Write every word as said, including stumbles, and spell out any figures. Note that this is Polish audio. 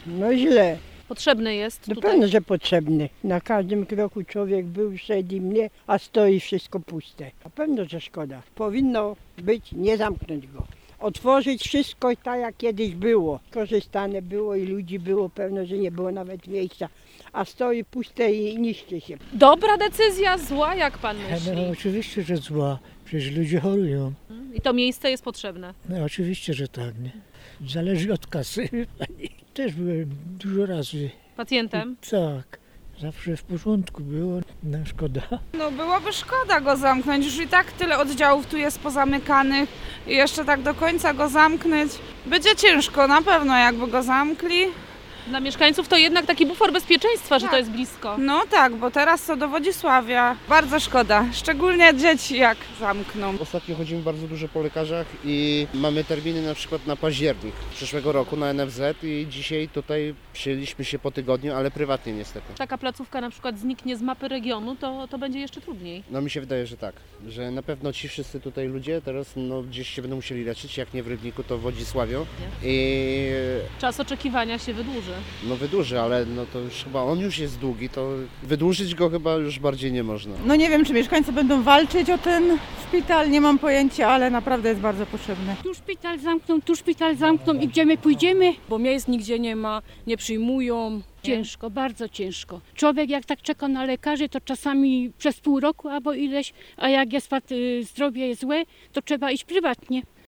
No źle. Potrzebny jest No tutaj? pewno, że potrzebny. Na każdym kroku człowiek był, szedł i mnie, a stoi wszystko puste. Na pewno, że szkoda. Powinno być, nie zamknąć go. Otworzyć wszystko tak, jak kiedyś było. Korzystane było i ludzi było, pewno, że nie było nawet miejsca. A stoi puste i niszczy się. Dobra decyzja, zła, jak pan myśli? No, oczywiście, że zła. Przecież ludzie chorują. I to miejsce jest potrzebne? No, oczywiście, że tak. Nie? Zależy od kasy. Też byłem dużo razy. Pacjentem? Tak. Zawsze w porządku było. No szkoda. No byłoby szkoda go zamknąć, już i tak tyle oddziałów tu jest pozamykanych i jeszcze tak do końca go zamknąć. Będzie ciężko na pewno, jakby go zamkli. Dla mieszkańców to jednak taki bufor bezpieczeństwa, że Tak. to jest blisko. No tak, bo teraz to do Wodzisławia. Bardzo szkoda, szczególnie dzieci jak zamkną. Ostatnio chodzimy bardzo dużo po lekarzach i mamy terminy na przykład na październik przyszłego roku na N F Z i dzisiaj tutaj przyjęliśmy się po tygodniu, ale prywatnie niestety. Taka placówka na przykład zniknie z mapy regionu, to, to będzie jeszcze trudniej. No mi się wydaje, że tak, że na pewno ci wszyscy tutaj ludzie teraz no, gdzieś się będą musieli leczyć, jak nie w Rybniku, to w Wodzisławiu i Czas oczekiwania się wydłuży. no wydłuży, ale no to już chyba on już jest długi, to wydłużyć go chyba już bardziej nie można. No nie wiem, czy mieszkańcy będą walczyć o ten szpital, nie mam pojęcia, ale naprawdę jest bardzo potrzebny. Tu szpital zamkną, tu szpital zamkną i gdzie my pójdziemy? Bo miejsc nigdzie nie ma, nie przyjmują. Ciężko, bardzo ciężko. Człowiek jak tak czeka na lekarzy, to czasami przez pół roku albo ileś, a jak jest zdrowie jest złe, to trzeba iść prywatnie.